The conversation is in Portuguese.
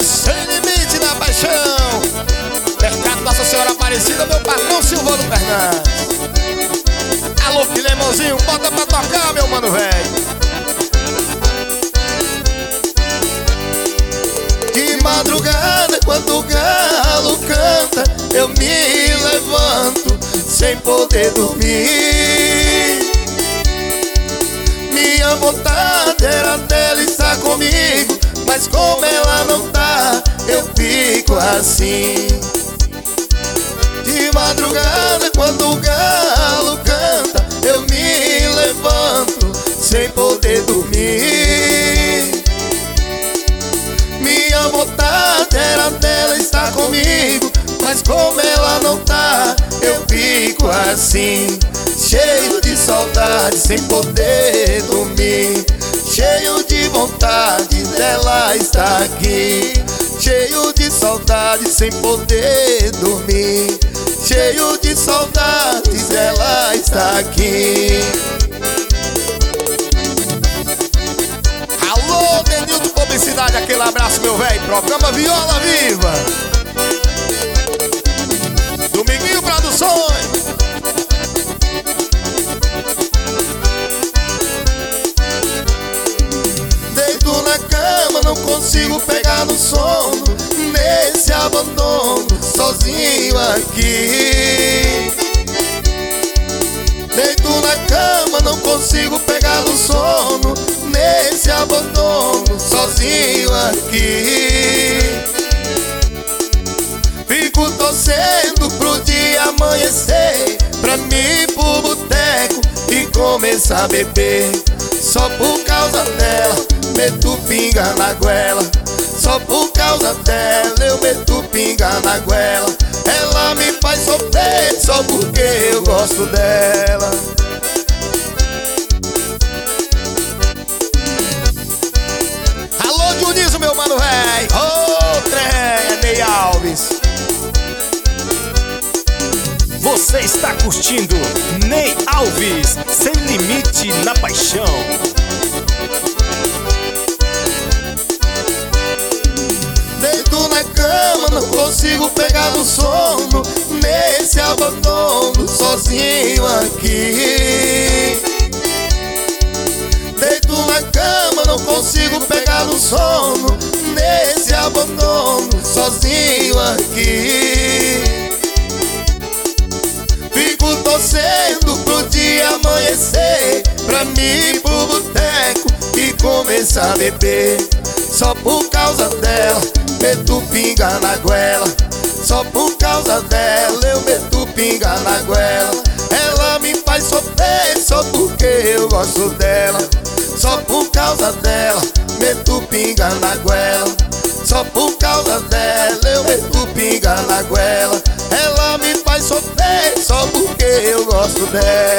Sem Limite na Paixão. Mercado Nossa Senhora Aparecida, meu patrão Silvano Fernandes. Alô, Filemãozinho, bota pra tocar, meu mano velho. De madrugada, quando o galo canta, eu me levanto sem poder dormir. Minha vontade era dela estar comigo, mas como ela não tá, eu fico assim. De madrugada, quando o galo canta, eu me levanto sem poder dormir. Minha vontade era dela estar comigo, mas como ela não tá, eu fico assim. Cheio de saudade, sem poder dormir. Cheio de vontade dela estar aqui. Cheio de saudade, sem poder dormir. Cheio de saudades dela estar aqui. Alô, Denilton Publicidade, aquele abraço, meu velho. Programa Viola Viva. Dominguinho Produções. Deito na cama, não consigo pegar no sono, nesse abandono, sozinho aqui. Deito na cama, não consigo pegar no sono, nesse abandono, sozinho aqui. Fico torcendo pro dia amanhecer, pra mim ir pro boteco e começar a beber. Só por causa dela, meto pinga na goela. Só por causa dela, eu meto pinga na goela. Ela me faz sofrer só porque eu gosto dela. Alô, Dionísio, meu mano véi. Ô, trem, Ney Alves. Você está curtindo Ney Alves, Sem Limite na Paixão. Deito na cama, não consigo pegar no sono, nesse abandono, sozinho aqui. Deito na cama, não consigo pegar no sono, nesse abandono, sozinho aqui. Fico torcendo pro dia amanhecer, pra mim ir pro boteco e começar a beber. Só por causa dela, meto pinga na goela. Só por causa dela, eu meto pinga na goela. Ela me faz sofrer só porque eu gosto dela. Só por causa dela, meto pinga na goela. Só por causa dela, eu meto pinga na goela. Ela me faz sofrer só porque eu gosto dela.